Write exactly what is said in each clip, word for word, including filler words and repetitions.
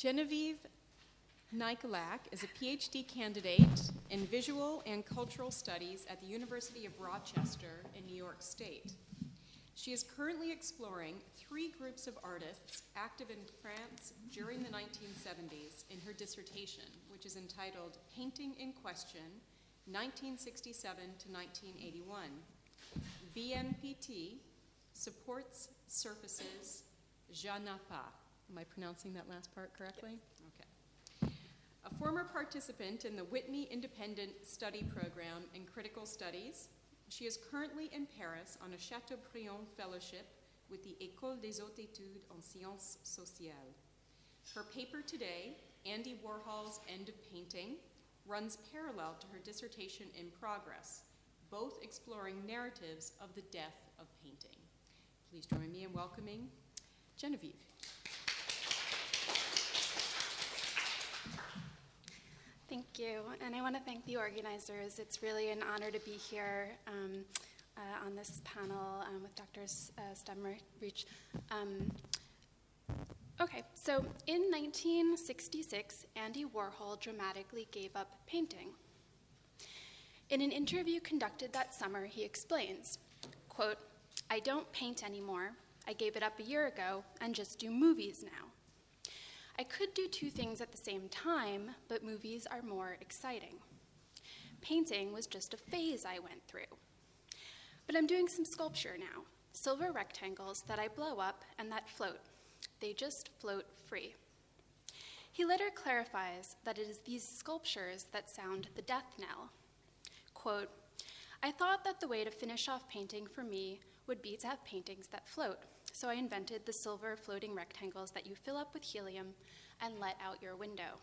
Genevieve Nikolak is a PhD candidate in Visual and Cultural Studies at the University of Rochester in New York State. She is currently exploring three groups of artists active in France during the nineteen seventies in her dissertation, which is entitled Painting in Question, nineteen sixty-seven to nineteen eighty-one. V M P T, Supports, Surfaces, Janapa. Am I pronouncing that last part correctly? Okay. A former participant in the Whitney Independent Study Program in Critical Studies, she is currently in Paris on a Chateaubriand Fellowship with the École des Hautes Études en Sciences Sociales. Her paper today, Andy Warhol's End of Painting, runs parallel to her dissertation in progress, both exploring narratives of the death of painting. Please join me in welcoming Genevieve. Thank you, and I want to thank the organizers. It's really an honor to be here um, uh, on this panel um, with Doctor Uh, Stemmerich. Um, okay, so in nineteen sixty-six, Andy Warhol dramatically gave up painting. In an interview conducted that summer, he explains, quote, "I don't paint anymore. I gave it up a year ago and just do movies now. I could do two things at the same time, but movies are more exciting. Painting was just a phase I went through. But I'm doing some sculpture now, silver rectangles that I blow up and that float. They just float free." He later clarifies that it is these sculptures that sound the death knell. Quote, "I thought that the way to finish off painting for me would be to have paintings that float. So I invented the silver floating rectangles that you fill up with helium and let out your window."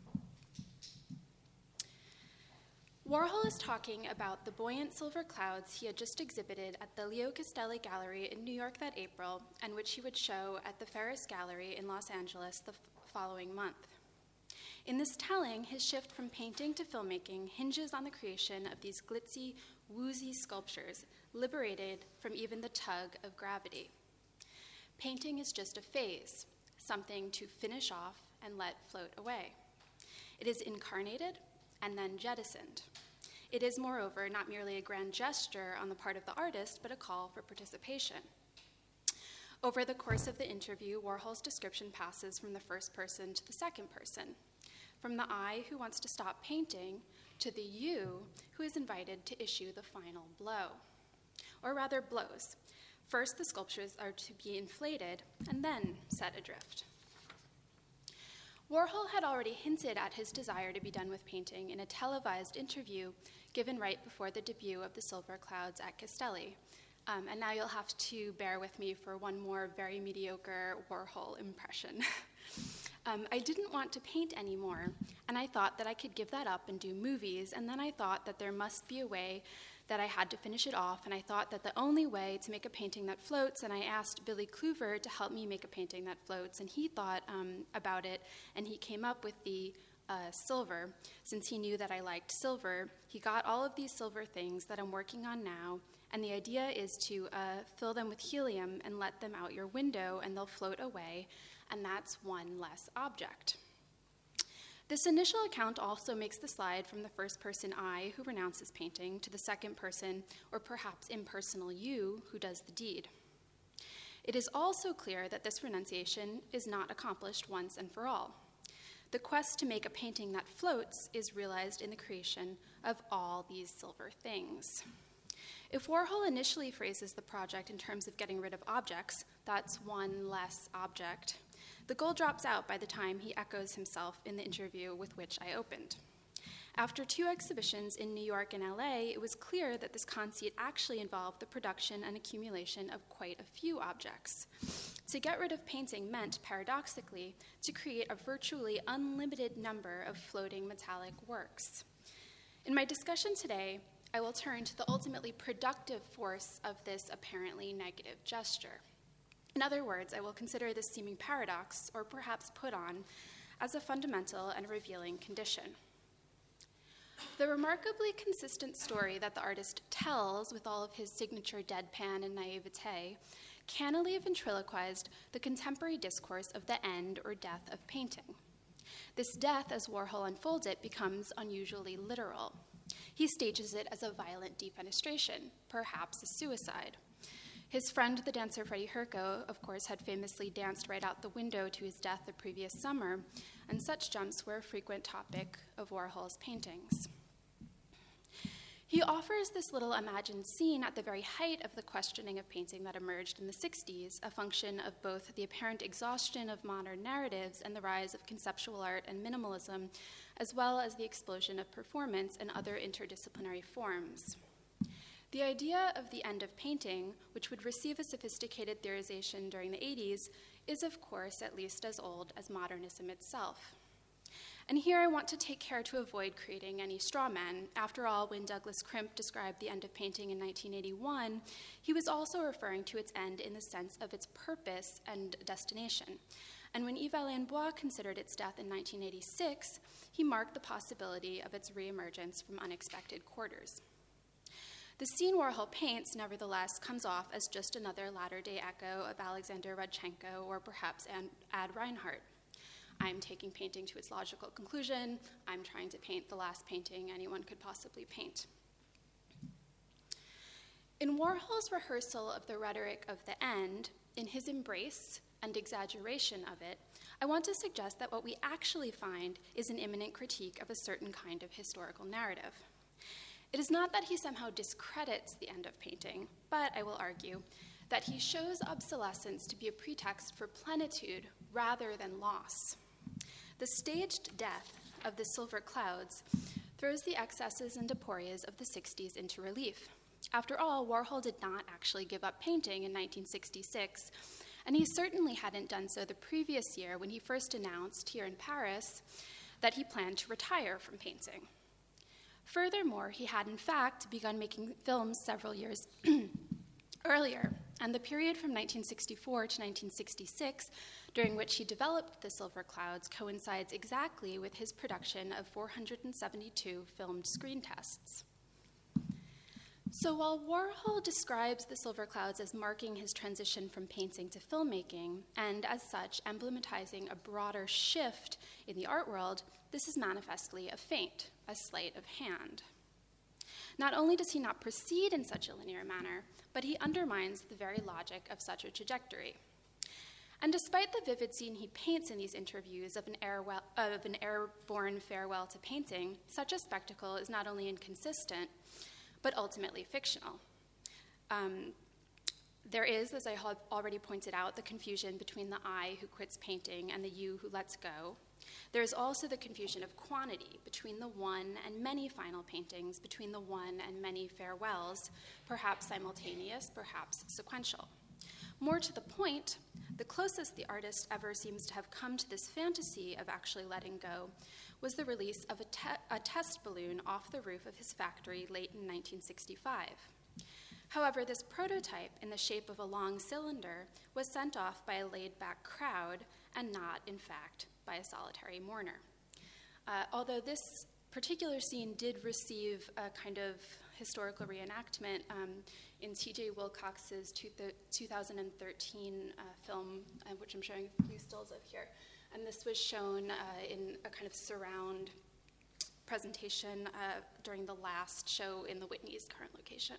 Warhol is talking about the buoyant silver clouds he had just exhibited at the Leo Castelli Gallery in New York that April, and which he would show at the Ferris Gallery in Los Angeles the f- following month. In this telling, his shift from painting to filmmaking hinges on the creation of these glitzy, woozy sculptures, liberated from even the tug of gravity. Painting is just a phase, something to finish off and let float away. It is incarnated and then jettisoned. It is, moreover, not merely a grand gesture on the part of the artist, but a call for participation. Over the course of the interview, Warhol's description passes from the first person to the second person, from the I who wants to stop painting to the you who is invited to issue the final blow, or rather blows. First, the sculptures are to be inflated and then set adrift. Warhol had already hinted at his desire to be done with painting in a televised interview given right before the debut of the Silver Clouds at Castelli. Um, and now you'll have to bear with me for one more very mediocre Warhol impression. um, I didn't want to paint anymore, and I thought that I could give that up and do movies, and then I thought that there must be a way that I had to finish it off, and I thought that the only way to make a painting that floats, and I asked Billy Kluver to help me make a painting that floats, and he thought um, about it, and he came up with the uh, silver. Since he knew that I liked silver, he got all of these silver things that I'm working on now, and the idea is to uh, fill them with helium and let them out your window, and they'll float away, and that's one less object. This initial account also makes the slide from the first person I, who renounces painting, to the second person, or perhaps impersonal you, who does the deed. It is also clear that this renunciation is not accomplished once and for all. The quest to make a painting that floats is realized in the creation of all these silver things. If Warhol initially phrases the project in terms of getting rid of objects, that's one less object, the goal drops out by the time he echoes himself in the interview with which I opened. After two exhibitions in New York and L A, it was clear that this conceit actually involved the production and accumulation of quite a few objects. To get rid of painting meant, paradoxically, to create a virtually unlimited number of floating metallic works. In my discussion today, I will turn to the ultimately productive force of this apparently negative gesture. In other words, I will consider this seeming paradox, or perhaps put on, as a fundamental and revealing condition. The remarkably consistent story that the artist tells with all of his signature deadpan and naivete cannily ventriloquized the contemporary discourse of the end or death of painting. This death, as Warhol unfolds it, becomes unusually literal. He stages it as a violent defenestration, perhaps a suicide. His friend, the dancer Freddie Herko, of course, had famously danced right out the window to his death the previous summer, and such jumps were a frequent topic of Warhol's paintings. He offers this little imagined scene at the very height of the questioning of painting that emerged in the sixties, a function of both the apparent exhaustion of modern narratives and the rise of conceptual art and minimalism, as well as the explosion of performance and other interdisciplinary forms. The idea of the end of painting, which would receive a sophisticated theorization during the eighties, is of course at least as old as modernism itself. And here I want to take care to avoid creating any straw men. After all, when Douglas Crimp described the end of painting in nineteen eighty-one, he was also referring to its end in the sense of its purpose and destination. And when Yves-Alain Bois considered its death in nineteen eighty-six, he marked the possibility of its reemergence from unexpected quarters. The scene Warhol paints, nevertheless, comes off as just another latter-day echo of Alexander Rodchenko or perhaps Ad Reinhardt. I'm taking painting to its logical conclusion. I'm trying to paint the last painting anyone could possibly paint. In Warhol's rehearsal of the rhetoric of the end, in his embrace and exaggeration of it, I want to suggest that what we actually find is an imminent critique of a certain kind of historical narrative. It is not that he somehow discredits the end of painting, but I will argue that he shows obsolescence to be a pretext for plenitude rather than loss. The staged death of the Silver Clouds throws the excesses and aporias of the sixties into relief. After all, Warhol did not actually give up painting in nineteen sixty-six, and he certainly hadn't done so the previous year when he first announced here in Paris that he planned to retire from painting. Furthermore, he had in fact begun making films several years earlier, and the period from nineteen sixty-four to nineteen sixty-six, during which he developed the Silver Clouds, coincides exactly with his production of four hundred seventy-two filmed screen tests. So while Warhol describes the Silver Clouds as marking his transition from painting to filmmaking, and as such emblematizing a broader shift in the art world, this is manifestly a feint, a sleight of hand. Not only does he not proceed in such a linear manner, but he undermines the very logic of such a trajectory. And despite the vivid scene he paints in these interviews of an, airwell, of an airborne farewell to painting, such a spectacle is not only inconsistent, but ultimately fictional. Um, there is, as I have already pointed out, the confusion between the I who quits painting and the you who lets go. There is also the confusion of quantity between the one and many final paintings, between the one and many farewells, perhaps simultaneous, perhaps sequential. More to the point, the closest the artist ever seems to have come to this fantasy of actually letting go was the release of a, te- a test balloon off the roof of his factory late in nineteen sixty-five. However, this prototype, in the shape of a long cylinder, was sent off by a laid-back crowd and not, in fact, by a solitary mourner. Uh, although this particular scene did receive a kind of historical reenactment um, in T J Wilcox's two, th- two thousand thirteen uh, film, uh, which I'm showing a few stills of here. And this was shown uh, in a kind of surround presentation uh, during the last show in the Whitney's current location.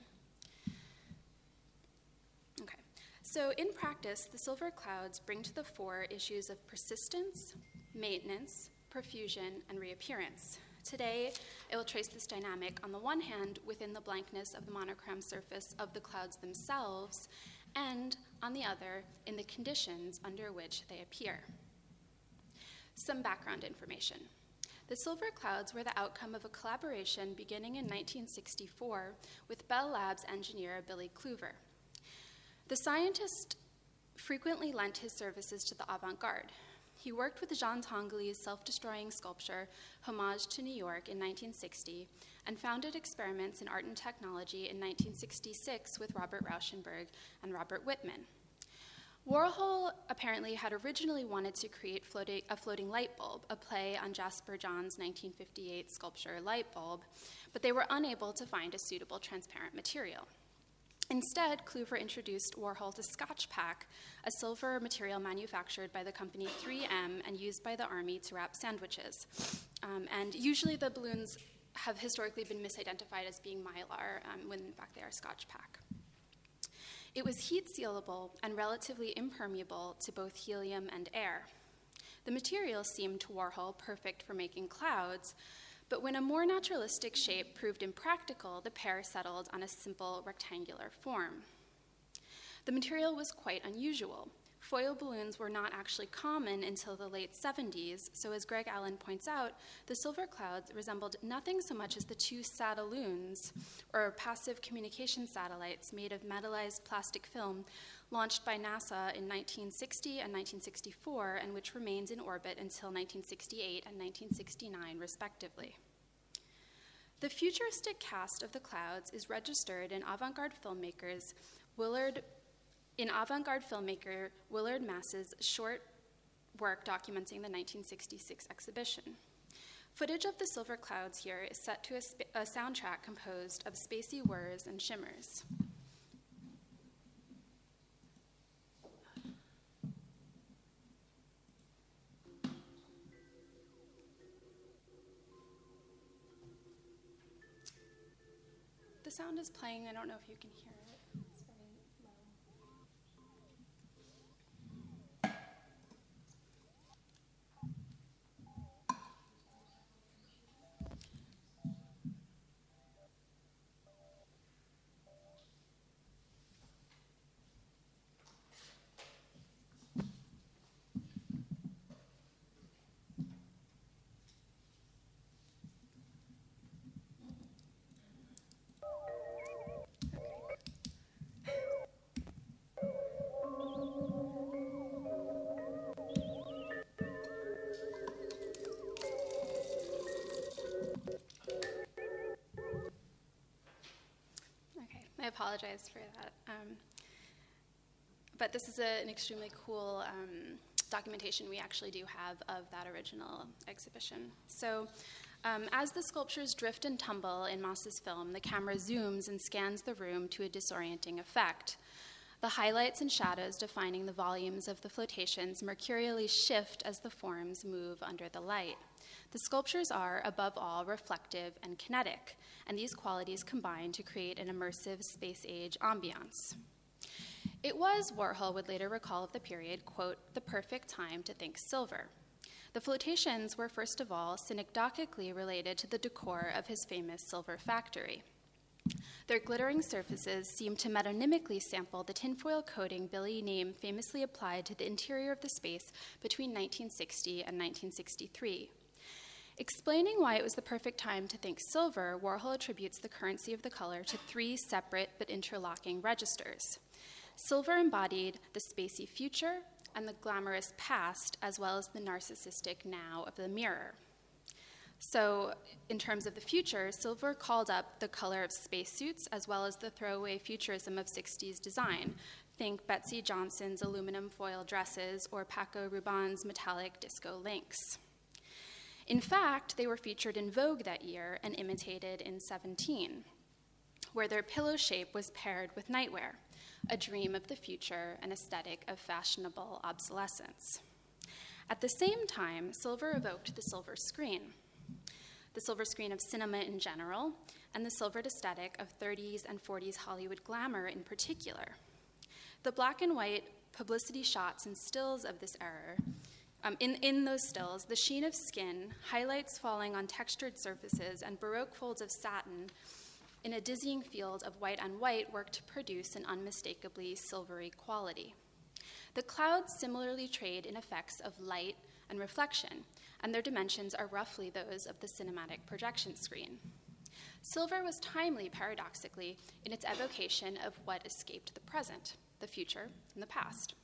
Okay, so in practice, the Silver Clouds bring to the fore issues of persistence, maintenance, profusion, and reappearance. Today, it will trace this dynamic, on the one hand, within the blankness of the monochrome surface of the clouds themselves, and, on the other, in the conditions under which they appear. Some background information. The Silver Clouds were the outcome of a collaboration beginning in nineteen sixty-four with Bell Labs engineer Billy Kluver. The scientist frequently lent his services to the avant-garde. He worked with Jean Tinguely's self-destroying sculpture, Homage to New York, in nineteen sixty, and founded experiments in art and technology in nineteen sixty-six with Robert Rauschenberg and Robert Whitman. Warhol apparently had originally wanted to create floating, a floating light bulb, a play on Jasper John's nineteen fifty-eight sculpture Light Bulb, but they were unable to find a suitable transparent material. Instead, Kluver introduced Warhol to Scotch Pack, a silver material manufactured by the company three M and used by the Army to wrap sandwiches. Um, and usually the balloons have historically been misidentified as being Mylar, um, when in fact they are Scotch Pack. It was heat sealable and relatively impermeable to both helium and air. The material seemed to Warhol perfect for making clouds, but when a more naturalistic shape proved impractical, the pair settled on a simple rectangular form. The material was quite unusual. Foil balloons were not actually common until the late seventies, so as Greg Allen points out, the silver clouds resembled nothing so much as the two Satelloons, or passive communication satellites made of metallized plastic film, launched by NASA in nineteen sixty and nineteen sixty-four, and which remained in orbit until nineteen sixty-eight and nineteen sixty-nine, respectively. The futuristic cast of the clouds is registered in avant-garde filmmakers Willard in avant-garde filmmaker Willard Mass's short work documenting the nineteen sixty-six exhibition. Footage of the silver clouds here is set to a, sp- a soundtrack composed of spacey whirs and shimmers. The sound is playing. I don't know if you can hear it. It's very low. I apologize for that. Um, but this is a, an extremely cool um, documentation we actually do have of that original exhibition. So um, as the sculptures drift and tumble in Mass's film, the camera zooms and scans the room to a disorienting effect. The highlights and shadows defining the volumes of the flotations mercurially shift as the forms move under the light. The sculptures are, above all, reflective and kinetic, and these qualities combine to create an immersive space-age ambiance. It was, Warhol would later recall of the period, quote, the perfect time to think silver. The flotations were, first of all, synecdochically related to the decor of his famous silver factory. Their glittering surfaces seem to metonymically sample the tinfoil coating Billy Name famously applied to the interior of the space between nineteen sixty and nineteen sixty-three. Explaining why it was the perfect time to think silver, Warhol attributes the currency of the color to three separate but interlocking registers. Silver embodied the spacey future and the glamorous past, as well as the narcissistic now of the mirror. So, in terms of the future, silver called up the color of spacesuits as well as the throwaway futurism of sixties design. Think Betsy Johnson's aluminum foil dresses or Paco Rabanne's metallic disco links. In fact, they were featured in Vogue that year and imitated in seventeen, where their pillow shape was paired with nightwear, a dream of the future, an aesthetic of fashionable obsolescence. At the same time, silver evoked the silver screen, the silver screen of cinema in general, and the silvered aesthetic of thirties and forties Hollywood glamour in particular. The black and white publicity shots and stills of this era, um, in, in those stills, the sheen of skin, highlights falling on textured surfaces, and baroque folds of satin in a dizzying field of white on white work to produce an unmistakably silvery quality. The clouds similarly trade in effects of light and reflection, and their dimensions are roughly those of the cinematic projection screen. Silver was timely, paradoxically, in its evocation of what escaped the present, the future, and the past.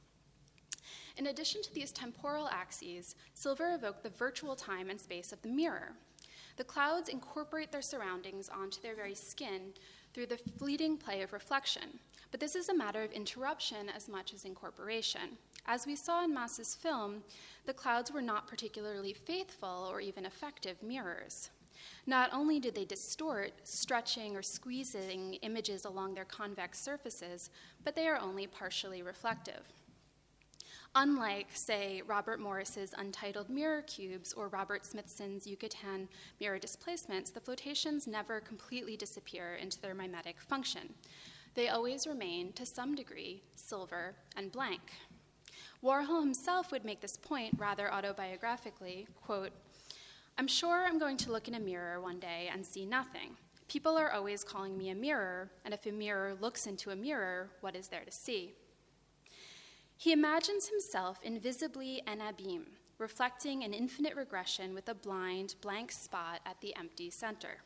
In addition to these temporal axes, silver evoked the virtual time and space of the mirror. The clouds incorporate their surroundings onto their very skin through the fleeting play of reflection, but this is a matter of interruption as much as incorporation. As we saw in Mass's film, the clouds were not particularly faithful or even effective mirrors. Not only do they distort, stretching or squeezing images along their convex surfaces, but they are only partially reflective. Unlike, say, Robert Morris's untitled mirror cubes or Robert Smithson's Yucatan mirror displacements, the flotations never completely disappear into their mimetic function. They always remain, to some degree, silver and blank. Warhol himself would make this point rather autobiographically, quote, "I'm sure I'm going to look in a mirror one day and see nothing. People are always calling me a mirror, and if a mirror looks into a mirror, what is there to see?" He imagines himself invisibly en abîme, reflecting an infinite regression with a blind, blank spot at the empty center.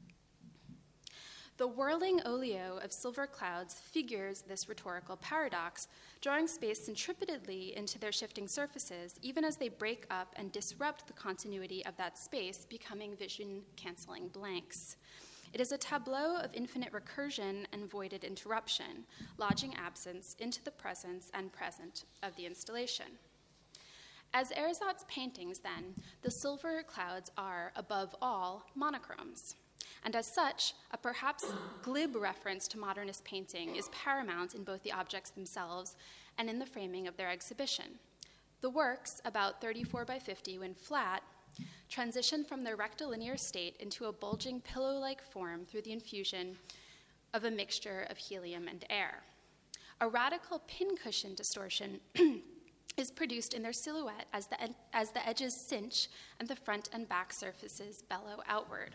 The whirling olio of silver clouds figures this rhetorical paradox, drawing space centripetally into their shifting surfaces, even as they break up and disrupt the continuity of that space, becoming vision-canceling blanks. It is a tableau of infinite recursion and voided interruption, lodging absence into the presence and present of the installation. As Erzat's paintings, then, the silver clouds are, above all, monochromes. And as such, a perhaps glib reference to modernist painting is paramount in both the objects themselves and in the framing of their exhibition. The works, about thirty-four by fifty when flat, transition from their rectilinear state into a bulging pillow-like form through the infusion of a mixture of helium and air. A radical pincushion distortion is produced in their silhouette as the, ed- as the edges cinch and the front and back surfaces bellow outward.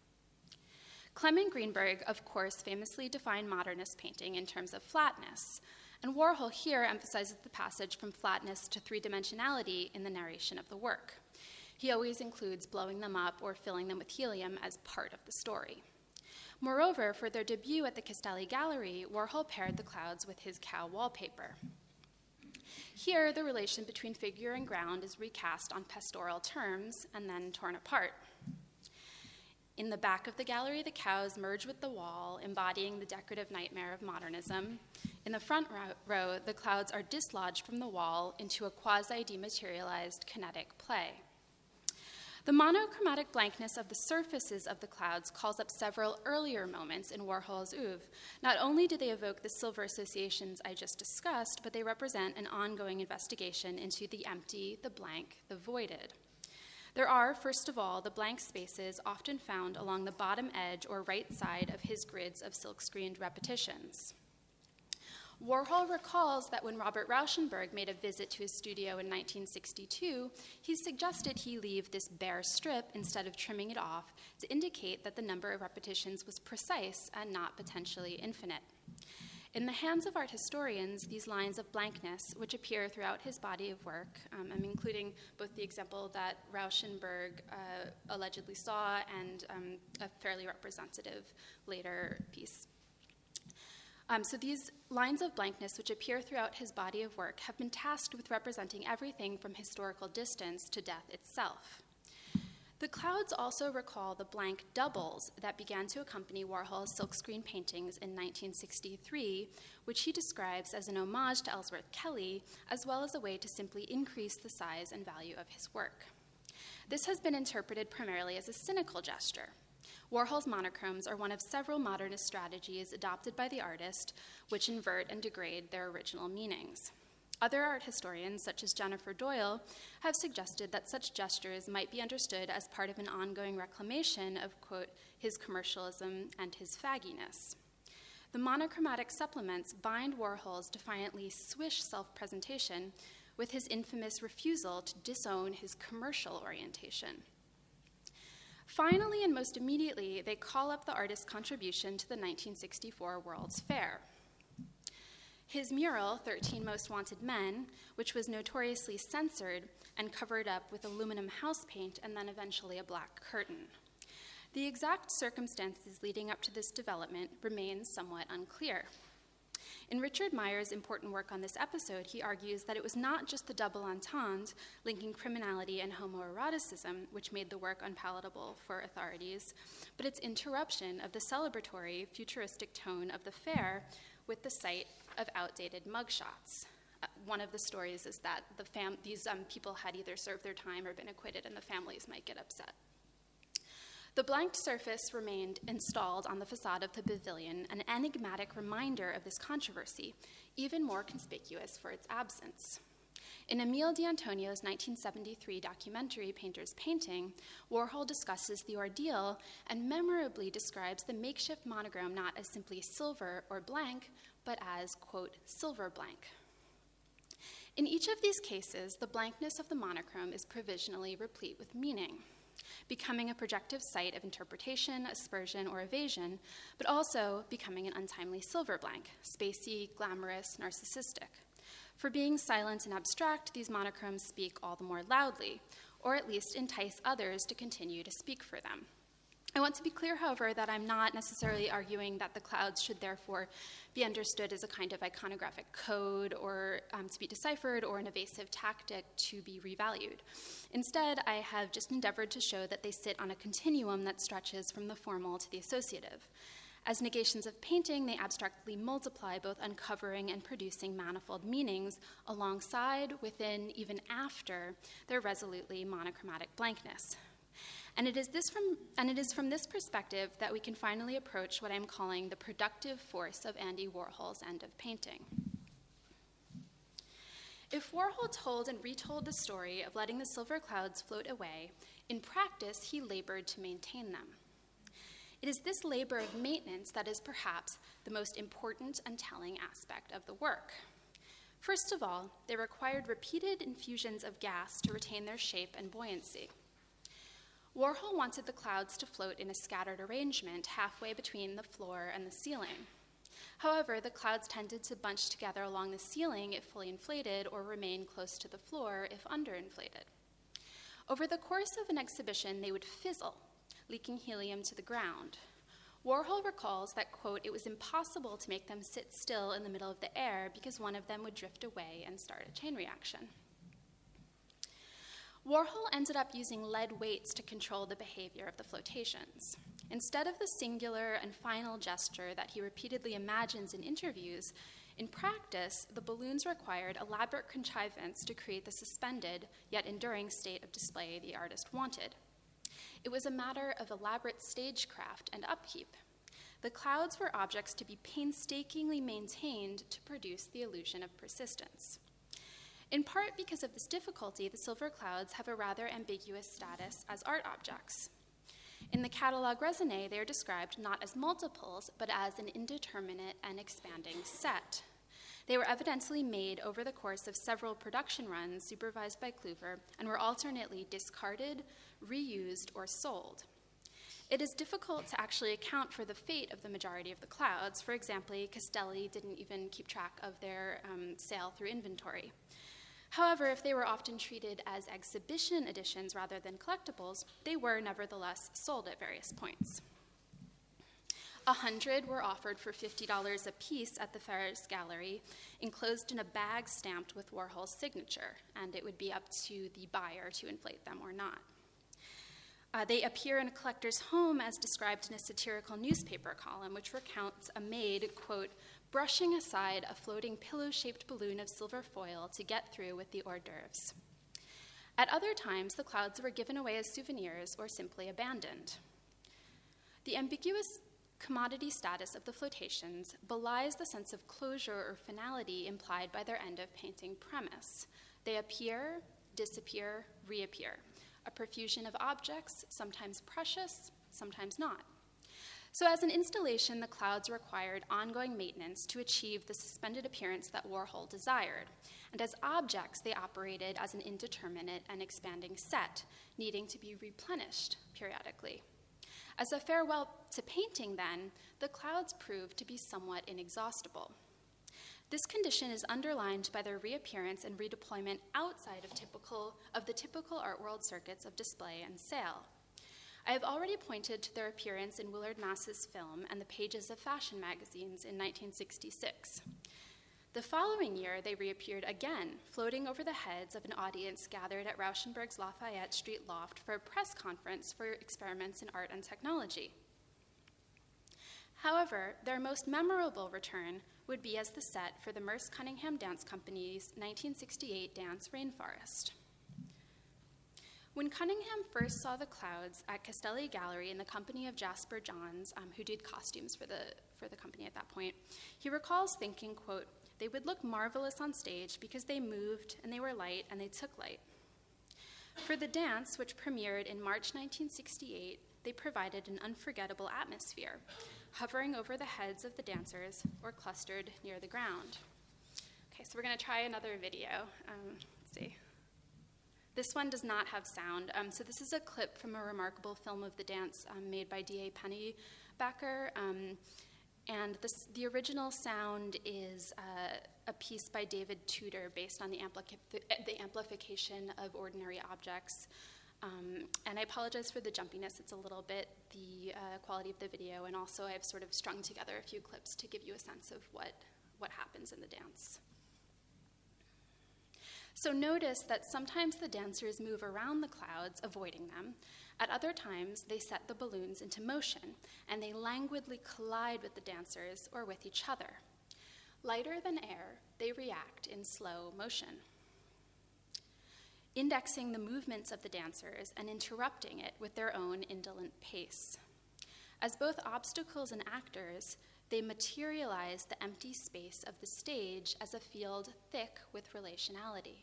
Clement Greenberg, of course, famously defined modernist painting in terms of flatness, and Warhol here emphasizes the passage from flatness to three-dimensionality in the narration of the work. He always includes blowing them up or filling them with helium as part of the story. Moreover, for their debut at the Castelli Gallery, Warhol paired the clouds with his cow wallpaper. Here, the relation between figure and ground is recast on pastoral terms and then torn apart. In the back of the gallery, the cows merge with the wall, embodying the decorative nightmare of modernism. In the front row, the clouds are dislodged from the wall into a quasi-dematerialized kinetic play. The monochromatic blankness of the surfaces of the clouds calls up several earlier moments in Warhol's oeuvre. Not only do they evoke the silver associations I just discussed, but they represent an ongoing investigation into the empty, the blank, the voided. There are, first of all, the blank spaces often found along the bottom edge or right side of his grids of silk-screened repetitions. Warhol recalls that when Robert Rauschenberg made a visit to his studio in nineteen sixty-two, he suggested he leave this bare strip instead of trimming it off to indicate that the number of repetitions was precise and not potentially infinite. In the hands of art historians, these lines of blankness, which appear throughout his body of work, um, I'm including both the example that Rauschenberg uh, allegedly saw and um, a fairly representative later piece. Um, so these lines of blankness, which appear throughout his body of work, have been tasked with representing everything from historical distance to death itself. The clouds also recall the blank doubles that began to accompany Warhol's silkscreen paintings in nineteen sixty-three, which he describes as an homage to Ellsworth Kelly, as well as a way to simply increase the size and value of his work. This has been interpreted primarily as a cynical gesture. Warhol's monochromes are one of several modernist strategies adopted by the artist, which invert and degrade their original meanings. Other art historians, such as Jennifer Doyle, have suggested that such gestures might be understood as part of an ongoing reclamation of, quote, his commercialism and his fagginess. The monochromatic supplements bind Warhol's defiantly swish self-presentation with his infamous refusal to disown his commercial orientation. Finally, and most immediately, they call up the artist's contribution to the nineteen sixty-four World's Fair. His mural, thirteen Most Wanted Men, which was notoriously censored and covered up with aluminum house paint and then eventually a black curtain. The exact circumstances leading up to this development remain somewhat unclear. In Richard Meyer's important work on this episode, he argues that it was not just the double entente linking criminality and homoeroticism which made the work unpalatable for authorities, but its interruption of the celebratory, futuristic tone of the fair with the sight of outdated mugshots. Uh, one of the stories is that the fam- these um, people had either served their time or been acquitted, and the families might get upset. The blanked surface remained installed on the facade of the pavilion, an enigmatic reminder of this controversy, even more conspicuous for its absence. In Emile D'Antonio's nineteen seventy-three documentary Painter's Painting, Warhol discusses the ordeal and memorably describes the makeshift monogram not as simply silver or blank, but as, quote, silver blank. In each of these cases, the blankness of the monochrome is provisionally replete with meaning, becoming a projective site of interpretation, aspersion, or evasion, but also becoming an untimely silver blank, spacey, glamorous, narcissistic. For being silent and abstract, these monochromes speak all the more loudly, or at least entice others to continue to speak for them. I want to be clear, however, that I'm not necessarily arguing that the clouds should therefore be understood as a kind of iconographic code or um, to be deciphered or an evasive tactic to be revalued. Instead, I have just endeavored to show that they sit on a continuum that stretches from the formal to the associative. As negations of painting, they abstractly multiply, both uncovering and producing manifold meanings alongside, within, even after their resolutely monochromatic blankness. And it is this from and it is from this perspective that we can finally approach what I'm calling the productive force of Andy Warhol's end of painting. If Warhol told and retold the story of letting the silver clouds float away, in practice he labored to maintain them. It is this labor of maintenance that is perhaps the most important and telling aspect of the work. First of all, they required repeated infusions of gas to retain their shape and buoyancy. Warhol wanted the clouds to float in a scattered arrangement halfway between the floor and the ceiling. However, the clouds tended to bunch together along the ceiling if fully inflated or remain close to the floor if underinflated. Over the course of an exhibition, they would fizzle, leaking helium to the ground. Warhol recalls that, quote, it was impossible to make them sit still in the middle of the air because one of them would drift away and start a chain reaction. Warhol ended up using lead weights to control the behavior of the flotations. Instead of the singular and final gesture that he repeatedly imagines in interviews, in practice, the balloons required elaborate contrivance to create the suspended, yet enduring state of display the artist wanted. It was a matter of elaborate stagecraft and upkeep. The clouds were objects to be painstakingly maintained to produce the illusion of persistence. In part because of this difficulty, the silver clouds have a rather ambiguous status as art objects. In the Catalogue Raisonné, they are described not as multiples, but as an indeterminate and expanding set. They were evidently made over the course of several production runs supervised by Kluver and were alternately discarded, reused, or sold. It is difficult to actually account for the fate of the majority of the clouds. For example, Castelli didn't even keep track of their um, sale through inventory. However, if they were often treated as exhibition editions rather than collectibles, they were nevertheless sold at various points. A hundred were offered for fifty dollars apiece at the Ferris Gallery, enclosed in a bag stamped with Warhol's signature, and it would be up to the buyer to inflate them or not. Uh, they appear in a collector's home as described in a satirical newspaper column, which recounts a maid, quote, brushing aside a floating pillow-shaped balloon of silver foil to get through with the hors d'oeuvres. At other times, the clouds were given away as souvenirs or simply abandoned. The ambiguous commodity status of the flotations belies the sense of closure or finality implied by their end-of-painting premise. They appear, disappear, reappear, a profusion of objects, sometimes precious, sometimes not. So as an installation, the clouds required ongoing maintenance to achieve the suspended appearance that Warhol desired. And as objects, they operated as an indeterminate and expanding set, needing to be replenished periodically. As a farewell to painting, then, the clouds proved to be somewhat inexhaustible. This condition is underlined by their reappearance and redeployment outside of, typical, of the typical art world circuits of display and sale. I have already pointed to their appearance in Willard Mass's film and the pages of fashion magazines in nineteen sixty-six. The following year, they reappeared again, floating over the heads of an audience gathered at Rauschenberg's Lafayette Street loft for a press conference for experiments in art and technology. However, their most memorable return would be as the set for the Merce Cunningham Dance Company's nineteen sixty-eight dance Rainforest. When Cunningham first saw the clouds at Castelli Gallery in the company of Jasper Johns, um, who did costumes for the, for the company at that point, he recalls thinking, quote, "They would look marvelous on stage because they moved and they were light and they took light." For the dance, which premiered in March nineteen sixty-eight, they provided an unforgettable atmosphere, hovering over the heads of the dancers or clustered near the ground. Okay, so we're going to try another video. Um, let's see. This one does not have sound. Um, so this is a clip from a remarkable film of the dance um, made by D A Pennebaker. Um, and this, the original sound is uh, a piece by David Tudor based on the, ampli- the amplification of ordinary objects. Um, and I apologize for the jumpiness. It's a little bit the uh, quality of the video. And also I've sort of strung together a few clips to give you a sense of what, what happens in the dance. So notice that sometimes the dancers move around the clouds, avoiding them. At other times, they set the balloons into motion, and they languidly collide with the dancers or with each other. Lighter than air, they react in slow motion, indexing the movements of the dancers and interrupting it with their own indolent pace. As both obstacles and actors, they materialize the empty space of the stage as a field thick with relationality.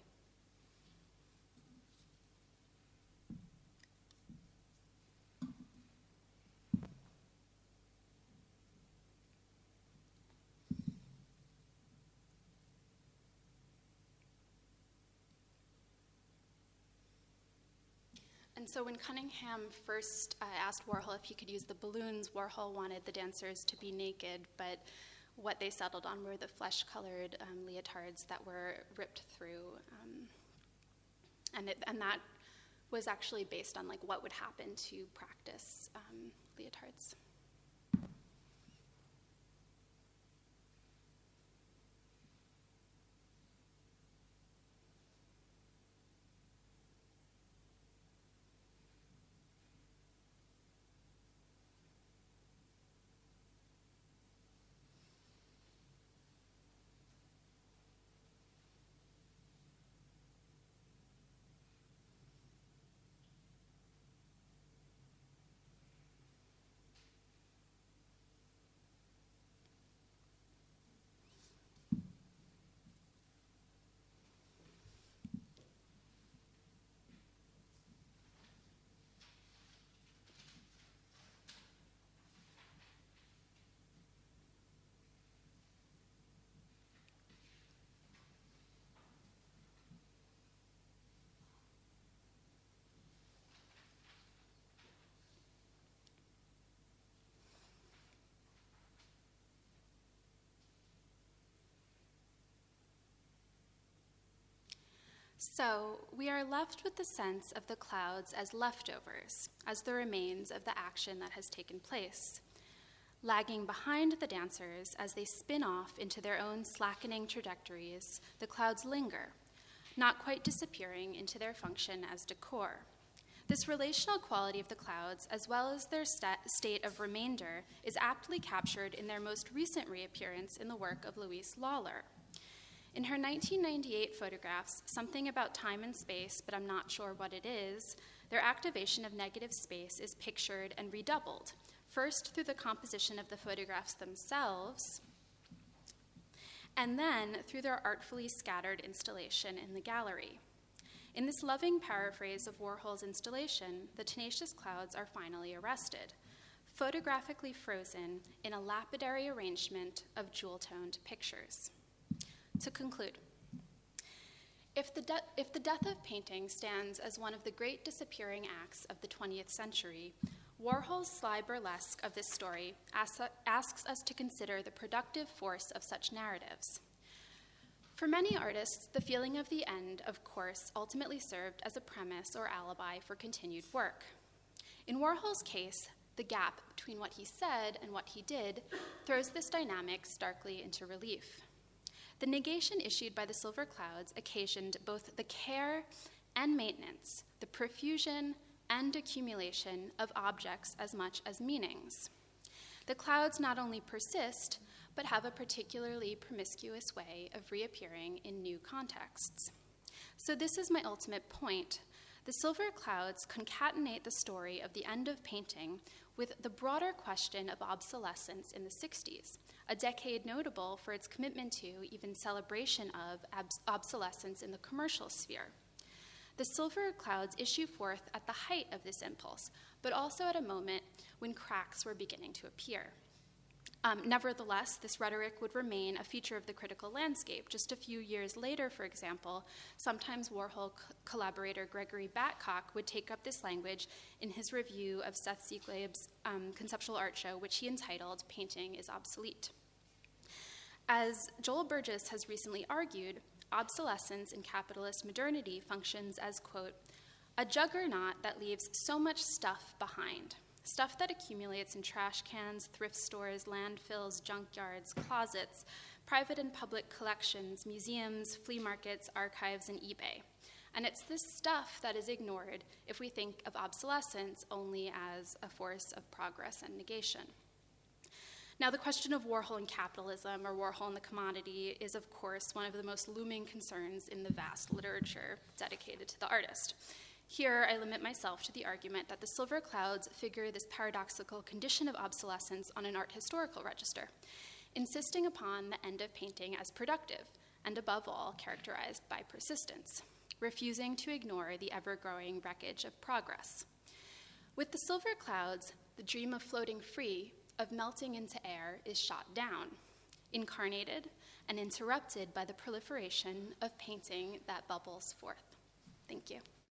And so when Cunningham first uh, asked Warhol if he could use the balloons, Warhol wanted the dancers to be naked, but what they settled on were the flesh-colored um, leotards that were ripped through. Um, and, it, and that was actually based on like what would happen to practice um, leotards. So we are left with the sense of the clouds as leftovers, as the remains of the action that has taken place. Lagging behind the dancers as they spin off into their own slackening trajectories, the clouds linger, not quite disappearing into their function as decor. This relational quality of the clouds, as well as their sta- state of remainder, is aptly captured in their most recent reappearance in the work of Louise Lawler. In her nineteen ninety-eight photographs, Something About Time and Space, but I'm Not Sure What It Is, their activation of negative space is pictured and redoubled, first through the composition of the photographs themselves, and then through their artfully scattered installation in the gallery. In this loving paraphrase of Warhol's installation, the tenacious clouds are finally arrested, photographically frozen in a lapidary arrangement of jewel-toned pictures. To conclude, if the, de- if the death of painting stands as one of the great disappearing acts of the twentieth century, Warhol's sly burlesque of this story asks, asks us to consider the productive force of such narratives. For many artists, the feeling of the end, of course, ultimately served as a premise or alibi for continued work. In Warhol's case, the gap between what he said and what he did throws this dynamic starkly into relief. The negation issued by the silver clouds occasioned both the care and maintenance, the profusion and accumulation of objects as much as meanings. The clouds not only persist, but have a particularly promiscuous way of reappearing in new contexts. So this is my ultimate point, The Silver Clouds concatenate the story of the end of painting with the broader question of obsolescence in the sixties, a decade notable for its commitment to, even celebration of, abs- obsolescence in the commercial sphere. The Silver Clouds issue forth at the height of this impulse, but also at a moment when cracks were beginning to appear. Um, nevertheless, this rhetoric would remain a feature of the critical landscape. Just a few years later, for example, sometimes Warhol co- collaborator Gregory Batcock would take up this language in his review of Seth Siegleib's um, conceptual art show, which he entitled Painting is Obsolete. As Joel Burgess has recently argued, obsolescence in capitalist modernity functions as, quote, a juggernaut that leaves so much stuff behind. Stuff that accumulates in trash cans, thrift stores, landfills, junkyards, closets, private and public collections, museums, flea markets, archives, and eBay. And it's this stuff that is ignored if we think of obsolescence only as a force of progress and negation. Now, the question of Warhol and capitalism, or Warhol and the commodity, is, of course, one of the most looming concerns in the vast literature dedicated to the artist. Here, I limit myself to the argument that the Silver Clouds figure this paradoxical condition of obsolescence on an art historical register, insisting upon the end of painting as productive, and above all, characterized by persistence, refusing to ignore the ever-growing wreckage of progress. With the Silver Clouds, the dream of floating free, of melting into air, is shot down, incarnated and interrupted by the proliferation of painting that bubbles forth. Thank you.